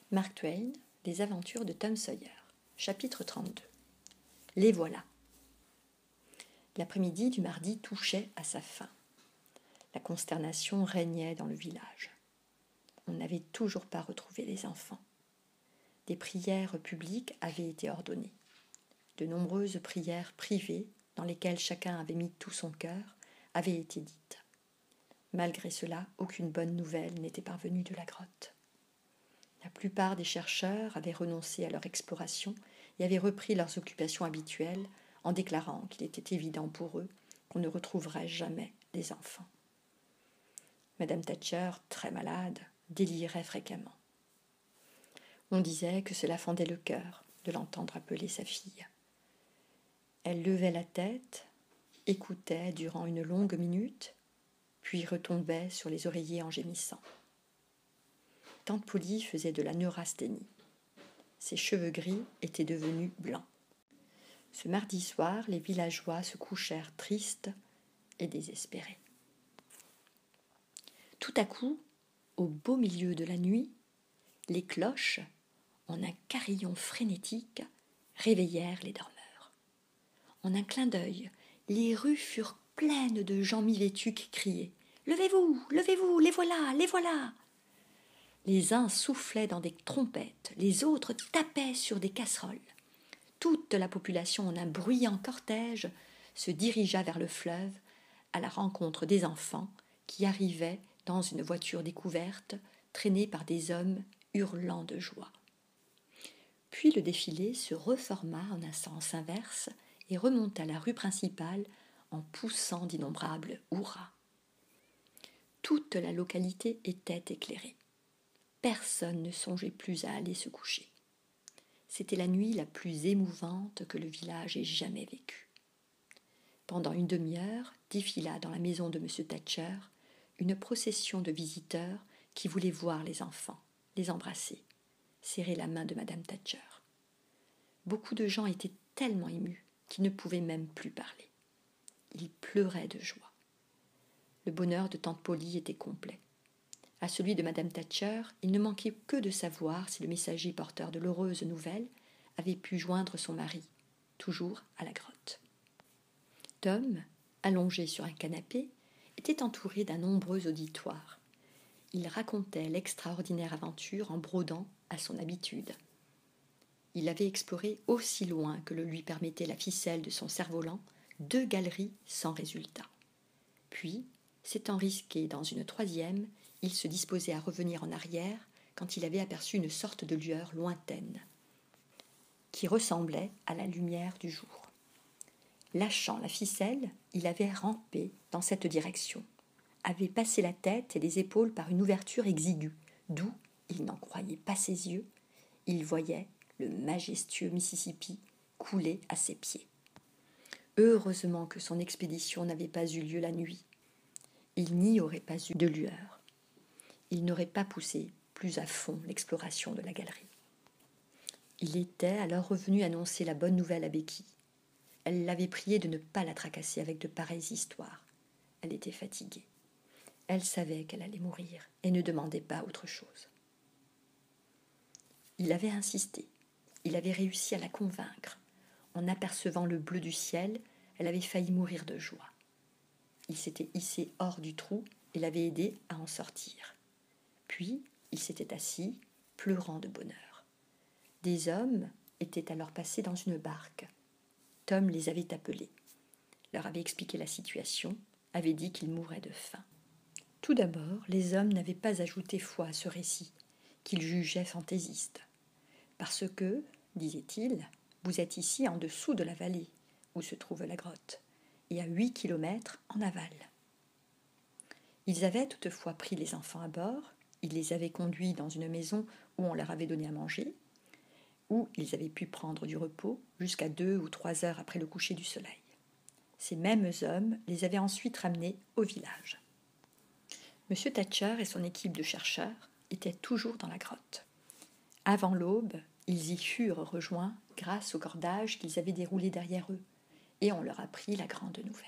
Mark Twain, Les aventures de Tom Sawyer, chapitre 32. Les voilà. L'après-midi du mardi touchait à sa fin. La consternation régnait dans le village. On n'avait toujours pas retrouvé les enfants. Des prières publiques avaient été ordonnées. De nombreuses prières privées, dans lesquelles chacun avait mis tout son cœur, avaient été dites. Malgré cela, aucune bonne nouvelle n'était parvenue de la grotte. La plupart des chercheurs avaient renoncé à leur exploration et avaient repris leurs occupations habituelles en déclarant qu'il était évident pour eux qu'on ne retrouverait jamais les enfants. Madame Thatcher, très malade, délirait fréquemment. On disait que cela fendait le cœur de l'entendre appeler sa fille. Elle levait la tête, écoutait durant une longue minute, puis retombait sur les oreillers en gémissant. Tante Polly faisait de la neurasthénie. Ses cheveux gris étaient devenus blancs. Ce mardi soir, les villageois se couchèrent tristes et désespérés. Tout à coup, au beau milieu de la nuit, les cloches, en un carillon frénétique, réveillèrent les dormeurs. En un clin d'œil, les rues furent pleines de gens mi-vêtus qui criaient « Levez-vous, levez-vous, les voilà, les voilà !» Les uns soufflaient dans des trompettes, les autres tapaient sur des casseroles. Toute la population en un bruyant cortège se dirigea vers le fleuve à la rencontre des enfants qui arrivaient dans une voiture découverte traînée par des hommes hurlant de joie. Puis le défilé se reforma en un sens inverse et remonta la rue principale en poussant d'innombrables hurrahs. Toute la localité était éclairée. Personne ne songeait plus à aller se coucher. C'était la nuit la plus émouvante que le village ait jamais vécue. Pendant une demi-heure, défila dans la maison de M. Thatcher une procession de visiteurs qui voulaient voir les enfants, les embrasser, serrer la main de Mme Thatcher. Beaucoup de gens étaient tellement émus qu'ils ne pouvaient même plus parler. Ils pleuraient de joie. Le bonheur de tante Polly était complet. À celui de Madame Thatcher, il ne manquait que de savoir si le messager porteur de l'heureuse nouvelle avait pu joindre son mari, toujours à la grotte. Tom, allongé sur un canapé, était entouré d'un nombreux auditoire. Il racontait l'extraordinaire aventure en brodant à son habitude. Il avait exploré aussi loin que le lui permettait la ficelle de son cerf-volant 2 galeries sans résultat. Puis, s'étant risqué dans une 3e, il se disposait à revenir en arrière quand il avait aperçu une sorte de lueur lointaine, qui ressemblait à la lumière du jour. Lâchant la ficelle, il avait rampé dans cette direction, avait passé la tête et les épaules par une ouverture exiguë, d'où, il n'en croyait pas ses yeux, il voyait le majestueux Mississippi couler à ses pieds. Heureusement que son expédition n'avait pas eu lieu la nuit. Il n'y aurait pas eu de lueur. Il n'aurait pas poussé plus à fond l'exploration de la galerie. Il était alors revenu annoncer la bonne nouvelle à Becky. Elle l'avait prié de ne pas la tracasser avec de pareilles histoires. Elle était fatiguée. Elle savait qu'elle allait mourir et ne demandait pas autre chose. Il avait insisté. Il avait réussi à la convaincre. En apercevant le bleu du ciel, elle avait failli mourir de joie. Il s'était hissé hors du trou et l'avait aidé à en sortir. Puis, il s'était assis, pleurant de bonheur. Des hommes étaient alors passés dans une barque. Tom les avait appelés, leur avait expliqué la situation, avait dit qu'ils mourraient de faim. Tout d'abord, les hommes n'avaient pas ajouté foi à ce récit, qu'ils jugeaient fantaisiste. Parce que, disait-il, vous êtes ici en dessous de la vallée, où se trouve la grotte, et à 8 kilomètres en aval. Ils avaient toutefois pris les enfants à bord. Ils les avaient conduits dans une maison où on leur avait donné à manger, où ils avaient pu prendre du repos jusqu'à 2 ou 3 heures après le coucher du soleil. Ces mêmes hommes les avaient ensuite ramenés au village. M. Thatcher et son équipe de chercheurs étaient toujours dans la grotte. Avant l'aube, ils y furent rejoints grâce au cordage qu'ils avaient déroulé derrière eux, et on leur apprit la grande nouvelle.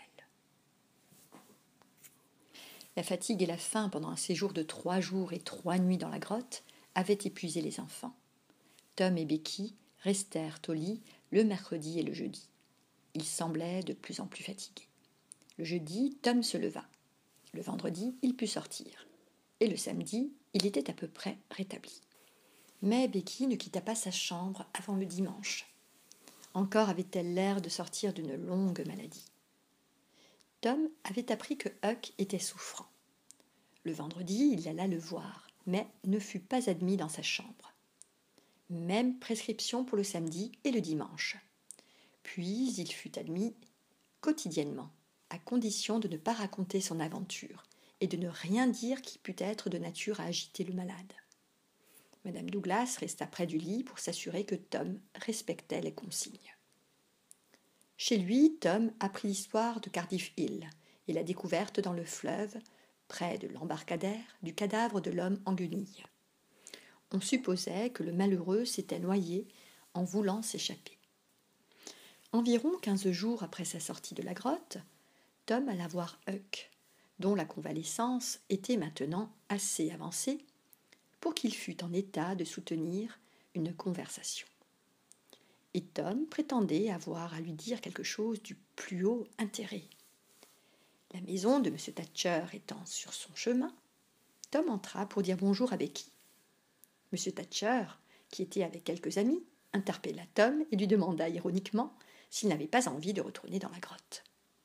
La fatigue et la faim pendant un séjour de 3 jours et 3 nuits dans la grotte avait épuisé les enfants. Tom et Becky restèrent au lit le mercredi et le jeudi. Ils semblaient de plus en plus fatigués. Le jeudi, Tom se leva. Le vendredi, il put sortir. Et le samedi, il était à peu près rétabli. Mais Becky ne quitta pas sa chambre avant le dimanche. Encore avait-elle l'air de sortir d'une longue maladie. Tom avait appris que Huck était souffrant. Le vendredi, il alla le voir, mais ne fut pas admis dans sa chambre. Même prescription pour le samedi et le dimanche. Puis il fut admis quotidiennement, à condition de ne pas raconter son aventure et de ne rien dire qui pût être de nature à agiter le malade. Madame Douglas resta près du lit pour s'assurer que Tom respectait les consignes. Chez lui, Tom apprit l'histoire de Cardiff Hill et la découverte dans le fleuve, près de l'embarcadère, du cadavre de l'homme en guenilles. On supposait que le malheureux s'était noyé en voulant s'échapper. Environ 15 jours après sa sortie de la grotte, Tom alla voir Huck, dont la convalescence était maintenant assez avancée pour qu'il fût en état de soutenir une conversation. Et Tom prétendait avoir à lui dire quelque chose du plus haut intérêt. La maison de M. Thatcher étant sur son chemin, Tom entra pour dire bonjour à Becky. M. Thatcher, qui était avec quelques amis, interpella Tom et lui demanda ironiquement s'il n'avait pas envie de retourner dans la grotte.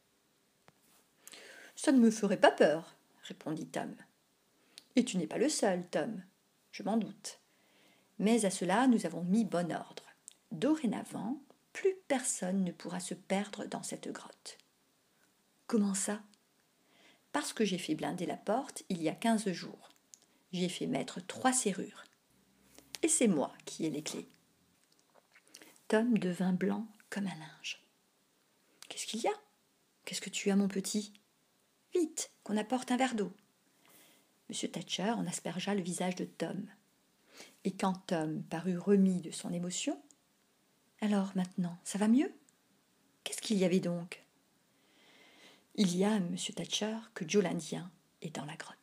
« Ça ne me ferait pas peur, » répondit Tom. « Et tu n'es pas le seul, Tom, je m'en doute. Mais à cela, nous avons mis bon ordre. Dorénavant, plus personne ne pourra se perdre dans cette grotte. »« Comment ça ?»« Parce que j'ai fait blinder la porte il y a 15 jours. J'ai fait mettre 3 serrures. Et c'est moi qui ai les clés. » Tom devint blanc comme un linge. « Qu'est-ce qu'il y a ? Qu'est-ce que tu as, mon petit ? Vite, qu'on apporte un verre d'eau. » M. Thatcher en aspergea le visage de Tom. Et quand Tom parut remis de son émotion, « Alors maintenant, ça va mieux ? Qu'est-ce qu'il y avait donc ? » « Il y a, M. Thatcher, que Joe l'Indien est dans la grotte. »